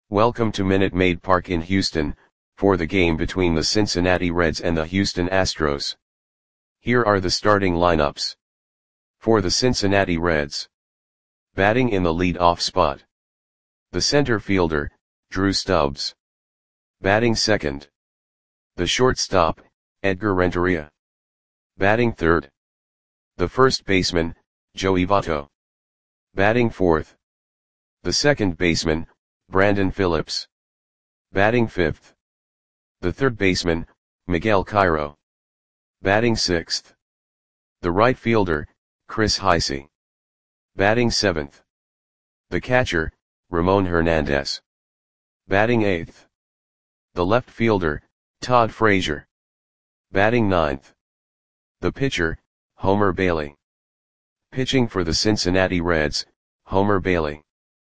Welcome to Minute Maid Park in Houston, for the game between the Cincinnati Reds and the Houston Astros. Here are the starting lineups. For the Cincinnati Reds. Batting in the lead-off spot. The center fielder, Drew Stubbs. Batting second. The shortstop, Edgar Renteria. Batting third. The first baseman, Joey Votto. Batting fourth. The second baseman, Brandon Phillips. Batting fifth. The third baseman, Miguel Cairo. Batting sixth. The right fielder, Chris Heisey. Batting seventh. The catcher, Ramon Hernandez. Batting eighth. The left fielder, Todd Frazier. Batting ninth. The pitcher, Homer Bailey. Pitching for the Cincinnati Reds, Homer Bailey.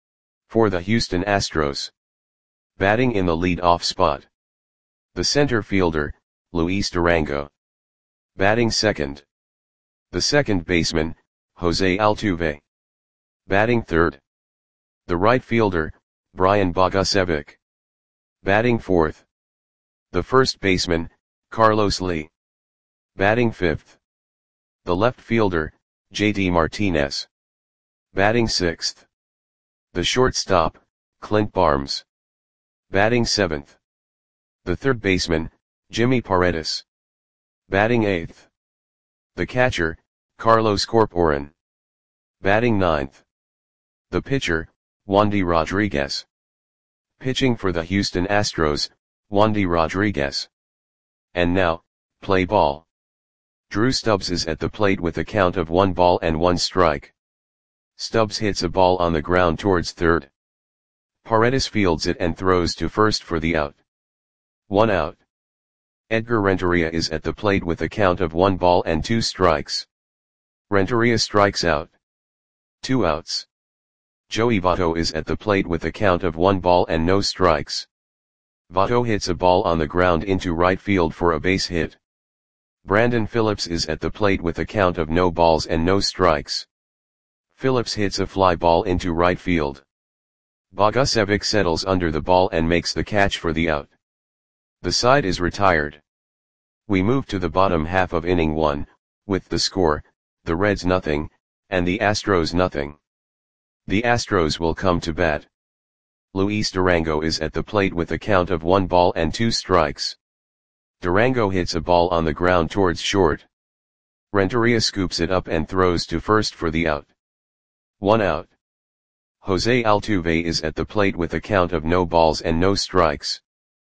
For the Houston Astros. Batting in the lead-off spot. The center fielder, Luis Durango. Batting second. The second baseman, Jose Altuve. Batting third. The right fielder, Brian Bogusevic. Batting fourth. The first baseman, Carlos Lee. Batting fifth. The left fielder, JD Martinez. Batting sixth. The shortstop, Clint Barnes. Batting seventh. The third baseman, Jimmy Paredes. Batting eighth. The catcher, Carlos Corporan. Batting ninth. The pitcher, Wandy Rodriguez. Pitching for the Houston Astros, Wandy Rodriguez. And now, play ball. Drew Stubbs is at the plate with a count of 1 strike. Stubbs hits a ball on the ground towards third. Paredes fields it and throws to first for the out. 1 out. Edgar Renteria is at the plate with a count of 1 strikes. Renteria strikes out. 2 outs. Joey Votto is at the plate with a count of 1 strikes. Votto hits a ball on the ground into right field for a base hit. Brandon Phillips is at the plate with a count of 0 strikes. Phillips hits a fly ball into right field. Bogusevic settles under the ball and makes the catch for the out. The side is retired. We move to the bottom half of inning 1, with the score, the Reds nothing, and the Astros nothing. The Astros will come to bat. Luis Durango is at the plate with a count of 1 strikes. Durango hits a ball on the ground towards short. Renteria scoops it up and throws to first for the out. 1 out. Jose Altuve is at the plate with a count of no strikes.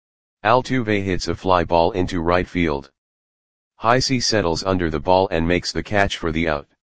Altuve hits a fly ball into right field. Heisey settles under the ball and makes the catch for the out.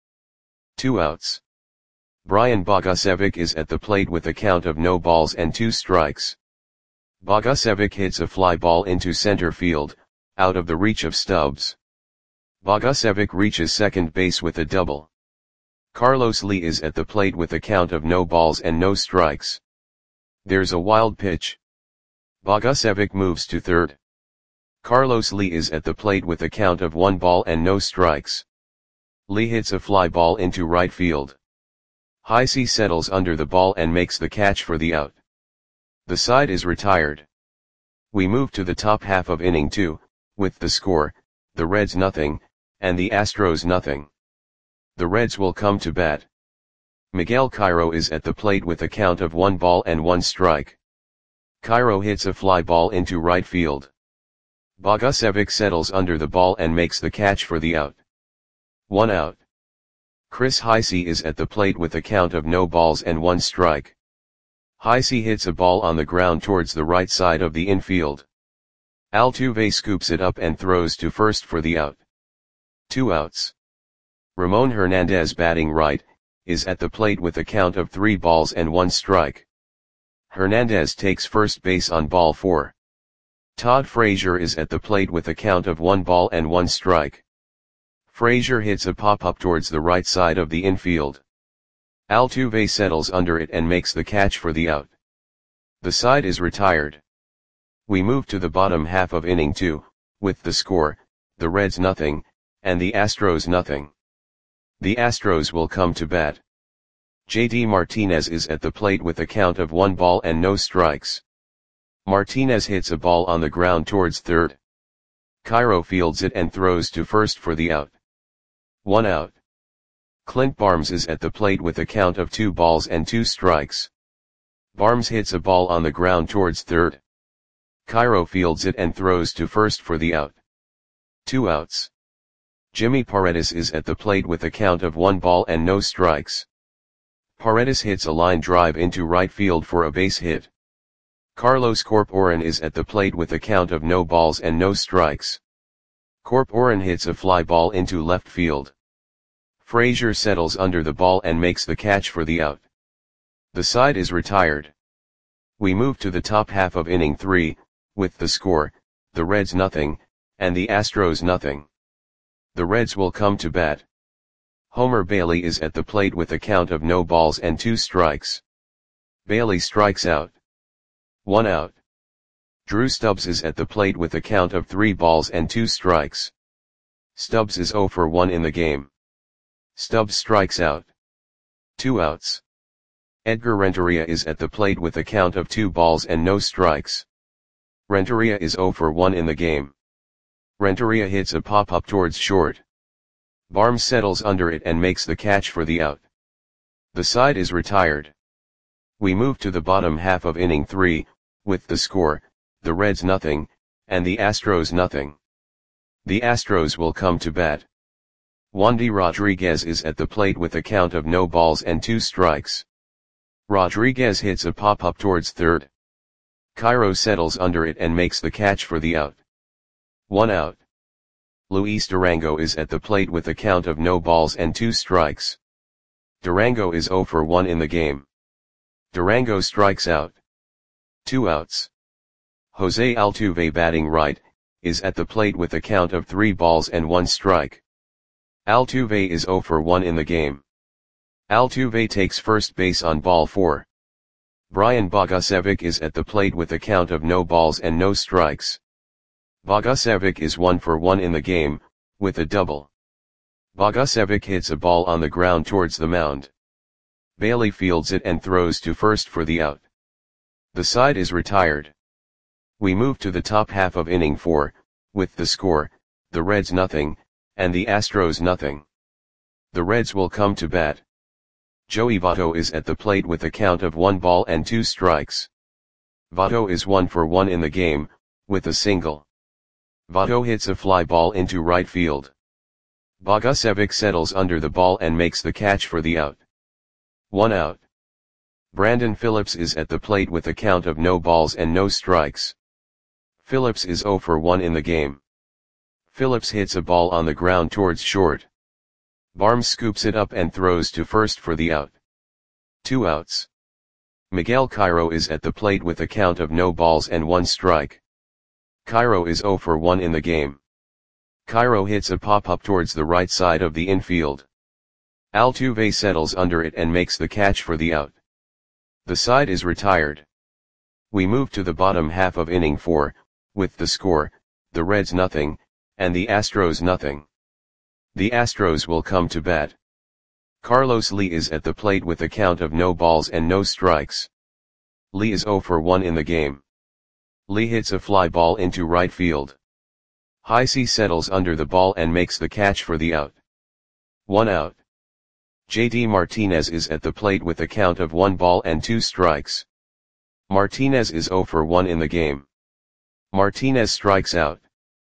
2 outs. Brian Bogusevic is at the plate with a count of 2 strikes. Bogusevic hits a fly ball into center field, out of the reach of Stubbs. Bogusevic reaches second base with a double. Carlos Lee is at the plate with a count of no strikes. There's a wild pitch. Bogusevic moves to third. Carlos Lee is at the plate with a count of 1 strikes. Lee hits a fly ball into right field. Heisey settles under the ball and makes the catch for the out. The side is retired. We move to the top half of inning 2, with the score, the Reds nothing, and the Astros nothing. The Reds will come to bat. Miguel Cairo is at the plate with a count of 1 strike. Cairo hits a fly ball into right field. Bogusevic settles under the ball and makes the catch for the out. 1 out. Chris Heisey is at the plate with a count of 1 strike. Heisey hits a ball on the ground towards the right side of the infield. Altuve scoops it up and throws to first for the out. 2 outs. Ramon Hernandez, batting right, is at the plate with a count of 3 strike. Hernandez takes first base on ball 4. Todd Frazier is at the plate with a count of 1 strike. Frazier hits a pop-up towards the right side of the infield. Altuve settles under it and makes the catch for the out. The side is retired. We move to the bottom half of inning 2, with the score, the Reds nothing, and the Astros nothing. The Astros will come to bat. JD Martinez is at the plate with a count of 1 strikes. Martinez hits a ball on the ground towards third. Cairo fields it and throws to first for the out. 1 out. Clint Barnes is at the plate with a count of 2 balls and 2 strikes. Barnes hits a ball on the ground towards third. Cairo fields it and throws to first for the out. 2 outs. Jimmy Paredes is at the plate with a count of 1 ball and no strikes. Paredes hits a line drive into right field for a base hit. Carlos Corporan is at the plate with a count of no balls and no strikes. Corporan hits a fly ball into left field. Frazier settles under the ball and makes the catch for the out. The side is retired. We move to the top half of inning 3, with the score, the Reds nothing, and the Astros nothing. The Reds will come to bat. Homer Bailey is at the plate with a count of no balls and 2 strikes. Bailey strikes out. 1 out. Drew Stubbs is at the plate with a count of 3 balls and 2 strikes. Stubbs is 0 for 1 in the game. Stubbs strikes out. 2 outs. Edgar Renteria is at the plate with a count of 2 balls and no strikes. Renteria is 0 for 1 in the game. Renteria hits a pop-up towards short. Barnes settles under it and makes the catch for the out. The side is retired. We move to the bottom half of inning 3, with the score, the Reds nothing, and the Astros nothing. The Astros will come to bat. Wandy Rodriguez is at the plate with a count of no balls and 2 strikes. Rodriguez hits a pop-up towards third. Cairo settles under it and makes the catch for the out. 1 out. Luis Durango is at the plate with a count of no balls and 2 strikes. Durango is 0 for 1 in the game. Durango strikes out. 2 outs. Jose Altuve, batting right, is at the plate with a count of 3 balls and 1 strike. Altuve is 0 for 1 in the game. Altuve takes first base on ball 4. Brian Bogusevic is at the plate with a count of no balls and no strikes. Bogusevic is 1 for 1 in the game, with a double. Bogusevic hits a ball on the ground towards the mound. Bailey fields it and throws to first for the out. The side is retired. We move to the top half of inning 4, with the score, the Reds nothing, and the Astros nothing. The Reds will come to bat. Joey Votto is at the plate with a count of 1 ball and 2 strikes. Votto is 1 for 1 in the game, with a single. Votto hits a fly ball into right field. Bogusevic settles under the ball and makes the catch for the out. 1 out. Brandon Phillips is at the plate with a count of no balls and no strikes. Phillips is 0 for 1 in the game. Phillips hits a ball on the ground towards short. Barnes scoops it up and throws to first for the out. 2 outs. Miguel Cairo is at the plate with a count of no balls and 1 strike. Cairo is 0 for 1 in the game. Cairo hits a pop-up towards the right side of the infield. Altuve settles under it and makes the catch for the out. The side is retired. We move to the bottom half of inning 4, with the score, the Reds nothing, and the Astros nothing. The Astros will come to bat. Carlos Lee is at the plate with a count of no balls and no strikes. Lee is 0 for 1 in the game. Lee hits a fly ball into right field. Heisey settles under the ball and makes the catch for the out. 1 out. JD Martinez is at the plate with a count of 1 ball and 2 strikes. Martinez is 0 for 1 in the game. Martinez strikes out.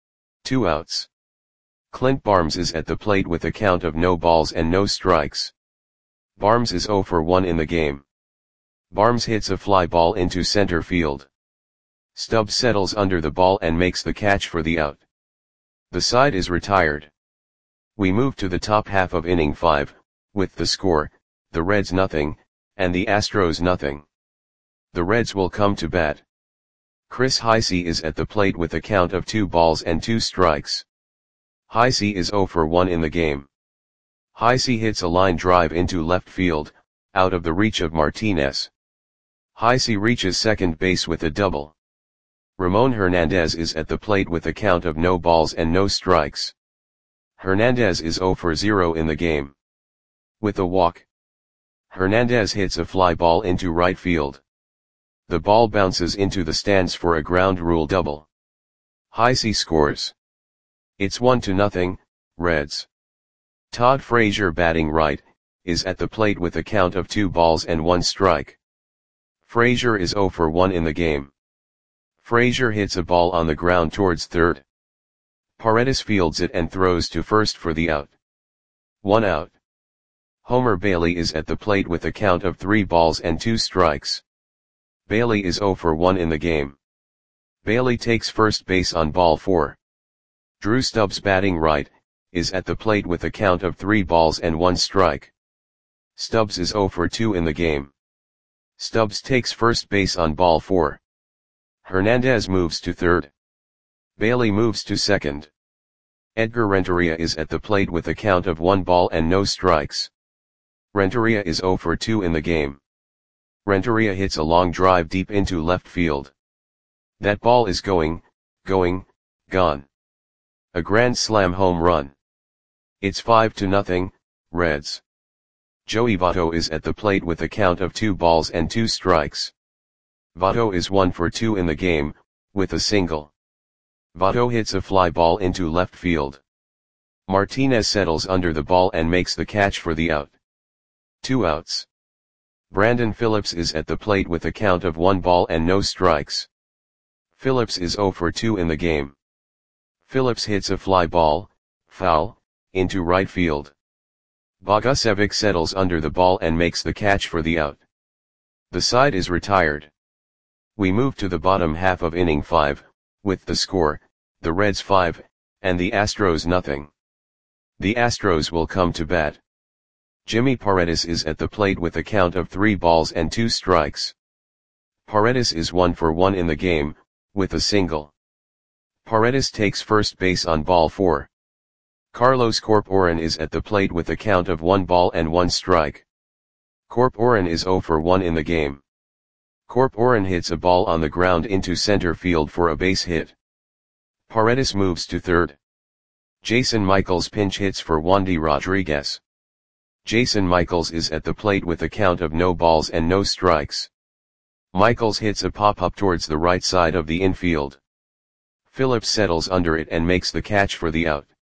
2 outs. Clint Barnes is at the plate with a count of no balls and no strikes. Barnes is 0 for 1 in the game. Barnes hits a fly ball into center field. Stubbs settles under the ball and makes the catch for the out. The side is retired. We move to the top half of inning 5, with the score, the Reds nothing, and the Astros nothing. The Reds will come to bat. Chris Heisey is at the plate with a count of 2 balls and 2 strikes. Heisey is 0 for 1 in the game. Heisey hits a line drive into left field, out of the reach of Martinez. Heisey reaches second base with a double. Ramon Hernandez is at the plate with a count of no balls and no strikes. Hernandez is 0 for 0 in the game. With a walk, Hernandez hits a fly ball into right field. The ball bounces into the stands for a ground rule double. Heisey scores. It's 1-0, Reds. Todd Frazier, batting right, is at the plate with a count of 2 balls and 1 strike. Frazier is 0 for 1 in the game. Frazier hits a ball on the ground towards third. Paredes fields it and throws to first for the out. 1 out. Homer Bailey is at the plate with a count of 3 balls and 2 strikes. Bailey is 0 for 1 in the game. Bailey takes first base on ball 4. Drew Stubbs, batting right, is at the plate with a count of 3 balls and 1 strike. Stubbs is 0 for 2 in the game. Stubbs takes first base on ball 4. Hernandez moves to third. Bailey moves to second. Edgar Renteria is at the plate with a count of 1 ball and no strikes. Renteria is 0 for 2 in the game. Renteria hits a long drive deep into left field. That ball is gone. A grand slam home run. It's 5-0, Reds. Joey Votto is at the plate with a count of 2 balls and 2 strikes. Votto is 1 for 2 in the game, with a single. Votto hits a fly ball into left field. Martinez settles under the ball and makes the catch for the out. 2 outs. Brandon Phillips is at the plate with a count of 1 ball and no strikes. Phillips is 0 for 2 in the game. Phillips hits a fly ball, foul, into right field. Bogusevic settles under the ball and makes the catch for the out. The side is retired. We move to the bottom half of inning 5, with the score, the Reds 5, and the Astros nothing. The Astros will come to bat. Jimmy Paredes is at the plate with a count of 3 balls and 2 strikes. Paredes is 1 for 1 in the game, with a single. Paredes takes first base on ball 4. Carlos Corporan is at the plate with a count of 1 ball and 1 strike. Corporan is 0 for 1 in the game. Corporan hits a ball on the ground into center field for a base hit. Paredes moves to third. Jason Michaels pinch hits for Wandy Rodriguez. Jason Michaels is at the plate with a count of no balls and no strikes. Michaels hits a pop-up towards the right side of the infield. Phillips settles under it and makes the catch for the out.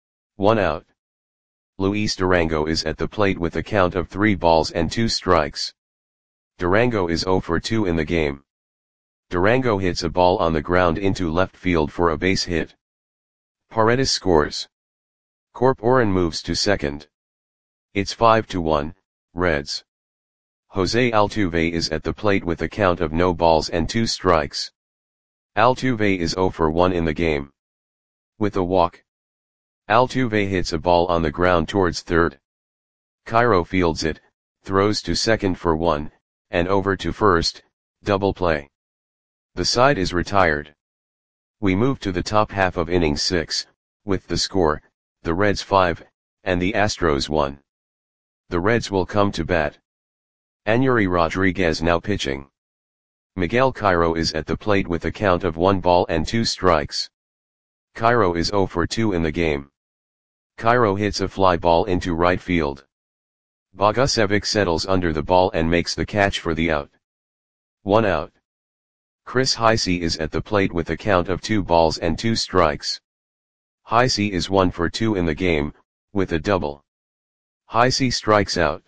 1 out. Luis Durango is at the plate with a count of 3 balls and 2 strikes. Durango is 0 for 2 in the game. Durango hits a ball on the ground into left field for a base hit. Paredes scores. Corporan moves to second. It's 5-1, Reds. Jose Altuve is at the plate with a count of no balls and 2 strikes. Altuve is 0 for 1 in the game. With a walk. Altuve hits a ball on the ground towards third. Cairo fields it, throws to second for 1, and over to first, double play. The side is retired. We move to the top half of inning 6, with the score, the Reds 5, and the Astros 1. The Reds will come to bat. Aneury Rodriguez now pitching. Miguel Cairo is at the plate with a count of 1 ball and 2 strikes. Cairo is 0 for 2 in the game. Cairo hits a fly ball into right field. Bogusevic settles under the ball and makes the catch for the out. 1 out. Chris Heisey is at the plate with a count of 2 balls and 2 strikes. Heisey is 1 for 2 in the game, with a double. Heisey strikes out.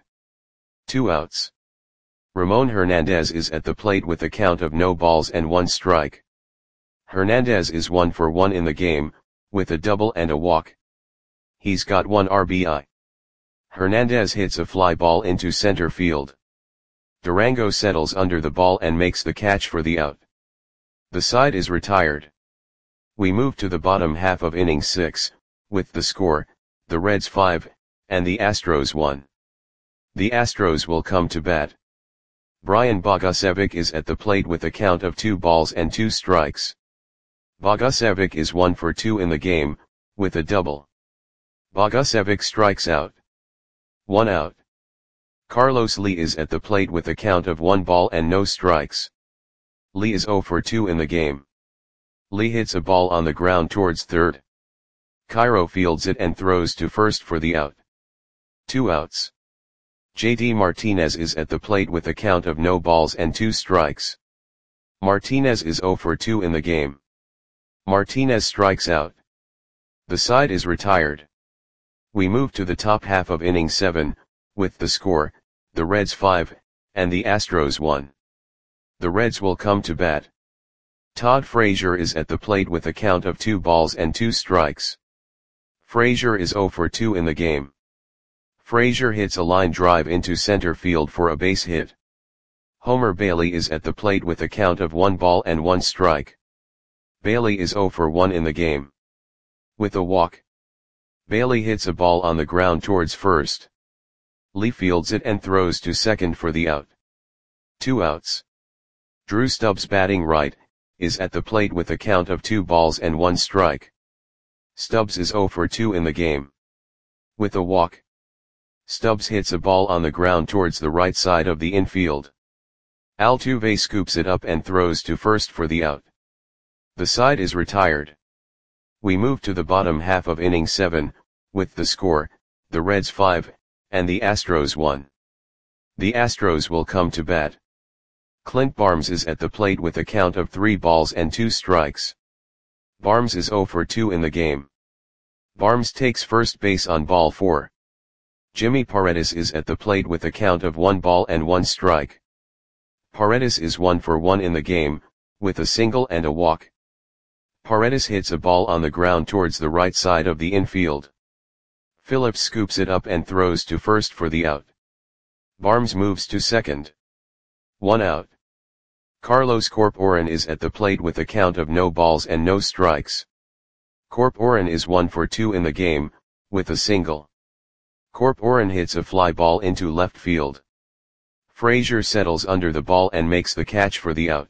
2 outs. Ramon Hernandez is at the plate with a count of no balls and 1 strike. Hernandez is 1 for 1 in the game, with a double and a walk. He's got 1 RBI. Hernandez hits a fly ball into center field. Durango settles under the ball and makes the catch for the out. The side is retired. We move to the bottom half of inning 6, with the score, the Reds 5, and the Astros 1. The Astros will come to bat. Brian Bogusevic is at the plate with a count of 2 balls and 2 strikes. Bogusevic is 1 for 2 in the game, with a double. Bogusevic strikes out. 1 out. Carlos Lee is at the plate with a count of 1 ball and no strikes. Lee is 0 for 2 in the game. Lee hits a ball on the ground towards third. Cairo fields it and throws to first for the out. 2 outs. JD Martinez is at the plate with a count of no balls and 2 strikes. Martinez is 0 for 2 in the game. Martinez strikes out. The side is retired. We move to the top half of inning 7, with the score, the Reds 5, and the Astros 1. The Reds will come to bat. Todd Frazier is at the plate with a count of 2 balls and 2 strikes. Frazier is 0 for 2 in the game. Frazier hits a line drive into center field for a base hit. Homer Bailey is at the plate with a count of 1 ball and 1 strike. Bailey is 0 for 1 in the game. With a walk, Bailey hits a ball on the ground towards first. Lee fields it and throws to second for the out. 2 outs. Drew Stubbs, batting right, is at the plate with a count of 2 balls and 1 strike. Stubbs is 0 for 2 in the game. With a walk, Stubbs hits a ball on the ground towards the right side of the infield. Altuve scoops it up and throws to first for the out. The side is retired. We move to the bottom half of inning 7, with the score, the Reds 5, and the Astros 1. The Astros will come to bat. Clint Barnes is at the plate with a count of 3 balls and 2 strikes. Barnes is 0 for 2 in the game. Barnes takes first base on ball 4. Jimmy Paredes is at the plate with a count of 1 ball and 1 strike. Paredes is 1 for 1 in the game, with a single and a walk. Paredes hits a ball on the ground towards the right side of the infield. Phillips scoops it up and throws to first for the out. Barnes moves to second. 1 out. Carlos Corporan is at the plate with a count of no balls and no strikes. Corporan is 1 for 2 in the game, with a single. Corporan hits a fly ball into left field. Frazier settles under the ball and makes the catch for the out.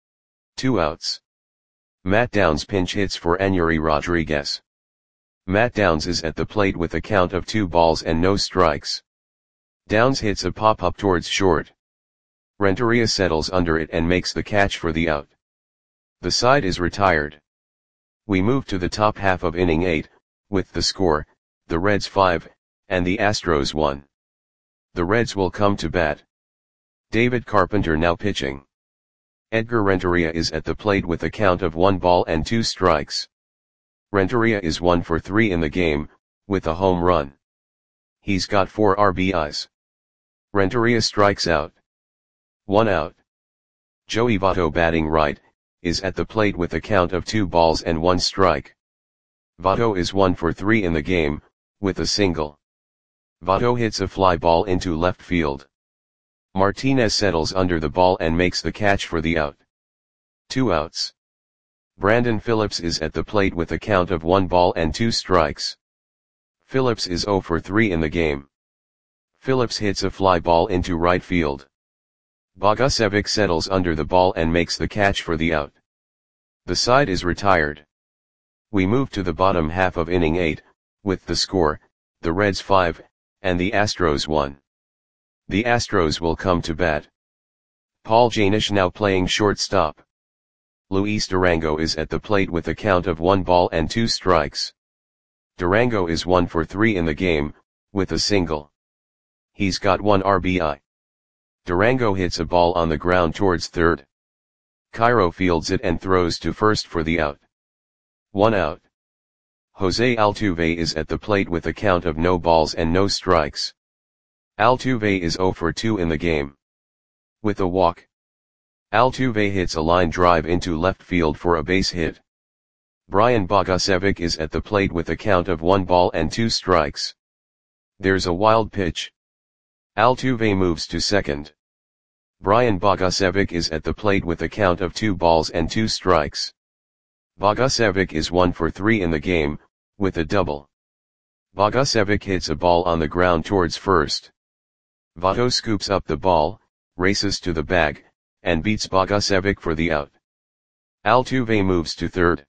2 outs. Matt Downs pinch hits for Enery Rodriguez. Matt Downs is at the plate with a count of 2 balls and no strikes. Downs hits a pop-up towards short. Renteria settles under it and makes the catch for the out. The side is retired. We move to the top half of inning 8, with the score, the Reds 5, and the Astros 1. The Reds will come to bat. David Carpenter now pitching. Edgar Renteria is at the plate with a count of 1 ball and 2 strikes. Renteria is 1 for 3 in the game, with a home run. He's got 4 RBIs. Renteria strikes out. 1 out. Joey Votto, batting right, is at the plate with a count of 2 balls and 1 strike. Votto is 1 for 3 in the game, with a single. Votto hits a fly ball into left field. Martinez settles under the ball and makes the catch for the out. 2 outs. Brandon Phillips is at the plate with a count of 1 ball and 2 strikes. Phillips is 0 for 3 in the game. Phillips hits a fly ball into right field. Bogusevic settles under the ball and makes the catch for the out. The side is retired. We move to the bottom half of inning 8, with the score, the Reds 5, and the Astros 1. The Astros will come to bat. Paul Janish now playing shortstop. Luis Durango is at the plate with a count of 1 ball and 2 strikes. Durango is 1 for 3 in the game, with a single. He's got 1 RBI. Durango hits a ball on the ground towards third. Cairo fields it and throws to first for the out. 1 out. Jose Altuve is at the plate with a count of no balls and no strikes. Altuve is 0 for 2 in the game. With a walk, Altuve hits a line drive into left field for a base hit. Brian Bogusevic is at the plate with a count of 1 ball and 2 strikes. There's a wild pitch. Altuve moves to second. Brian Bogusevic is at the plate with a count of 2 balls and 2 strikes. Bogusevic is 1 for 3 in the game, with a double. Bogusevic hits a ball on the ground towards first. Votto scoops up the ball, races to the bag, and beats Bogusevic for the out. Altuve moves to third.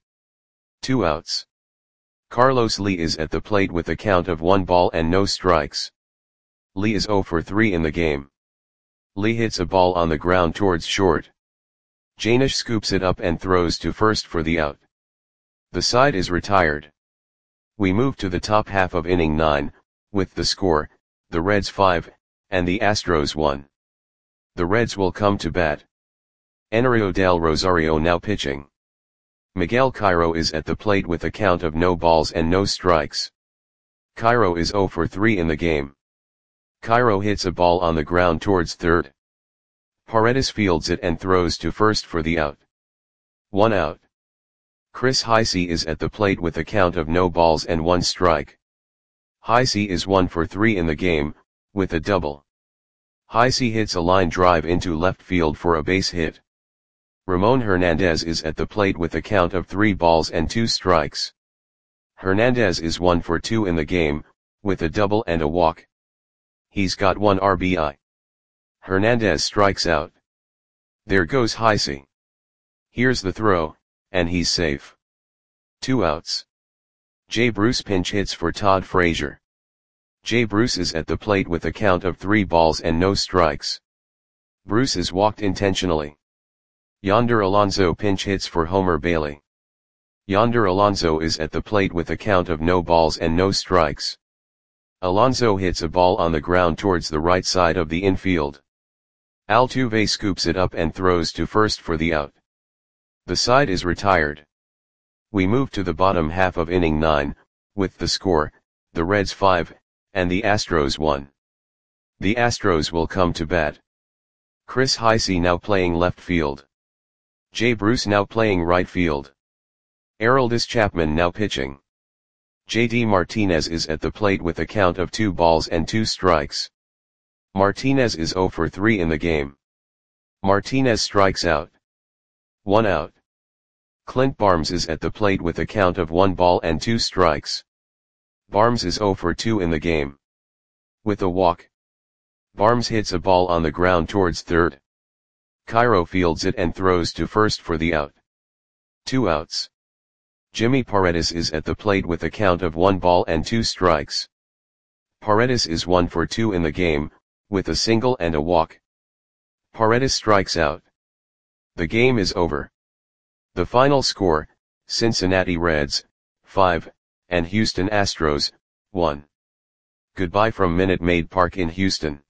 2 outs. Carlos Lee is at the plate with a count of 1 ball and no strikes. Lee is 0 for 3 in the game. Lee hits a ball on the ground towards short. Janish scoops it up and throws to first for the out. The side is retired. We move to the top half of inning 9, with the score, the Reds 5, and the Astros 1. The Reds will come to bat. Enerio del Rosario now pitching. Miguel Cairo is at the plate with a count of no balls and no strikes. Cairo is 0 for 3 in the game. Cairo hits a ball on the ground towards third. Paredes fields it and throws to first for the out. 1 out. Chris Heisey is at the plate with a count of no balls and 1 strike. Heisey is 1 for 3 in the game, with a double. Heisey hits a line drive into left field for a base hit. Ramon Hernandez is at the plate with a count of 3 balls and 2 strikes. Hernandez is 1 for 2 in the game, with a double and a walk. He's got 1 RBI. Hernandez strikes out. There goes Heisey. Here's the throw, and he's safe. 2 outs. Jay Bruce pinch hits for Todd Frazier. Jay Bruce is at the plate with a count of 3 balls and no strikes. Bruce is walked intentionally. Yonder Alonso pinch hits for Homer Bailey. Yonder Alonso is at the plate with a count of no balls and no strikes. Alonso hits a ball on the ground towards the right side of the infield. Altuve scoops it up and throws to first for the out. The side is retired. We move to the bottom half of inning 9, with the score, the Reds 5, and the Astros 1. The Astros will come to bat. Chris Heisey now playing left field. Jay Bruce now playing right field. Aroldis Chapman now pitching. JD Martinez is at the plate with a count of 2 balls and 2 strikes. Martinez is 0 for 3 in the game. Martinez strikes out. 1 out. Clint Barnes is at the plate with a count of 1 ball and 2 strikes. Barnes is 0 for 2 in the game. With a walk. Barnes hits a ball on the ground towards third. Cairo fields it and throws to first for the out. 2 outs. Jimmy Paredes is at the plate with a count of 1 ball and 2 strikes. Paredes is 1 for 2 in the game, with a single and a walk. Paredes strikes out. The game is over. The final score, Cincinnati Reds, 5, and Houston Astros, 1. Goodbye from Minute Maid Park in Houston.